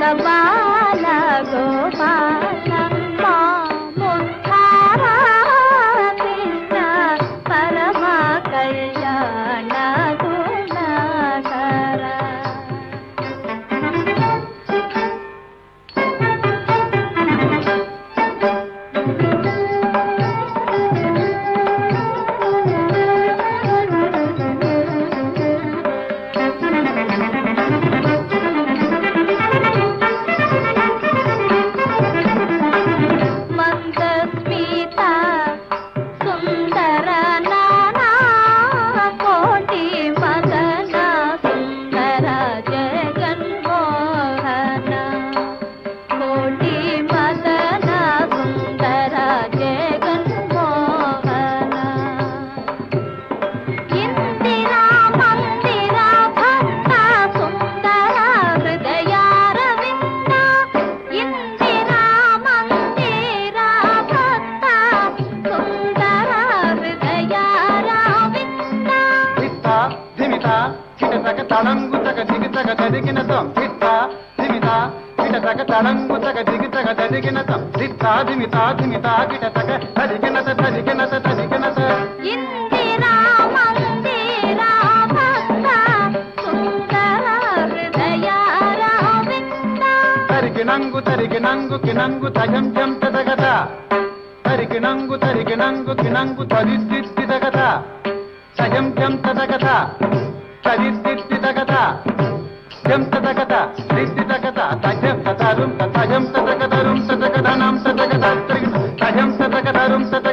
బాల గోపాల మా ముద్ధార కృష్ణ పరమ కళ్యాణ గుణకర. తళంగుతక దిగుతక తదిగిన తం దిత్తా ధిమితా కిటతక తళంగుతక దిగుతక తదిగిన తం దిత్తా ధిమితా ధిమితా కిటతక తదిగినత తదిగినత తదిగినత. ఇందిరా మందిరా భక్త సుందర హృదయారవింద. తరిగినంగు తరిగినంగు కినంగు తజం జం తదగత తరిగినంగు తరిగినంగు కినంగు తదిద్దిద్ది తగత తజం జం తదగత తదిద్దిద్ది తగత జం తదగత దిద్ది తగత తజం తతరుం తజం తదగతరుం తదగతనం తదగత తజం తదగతరుం తదగత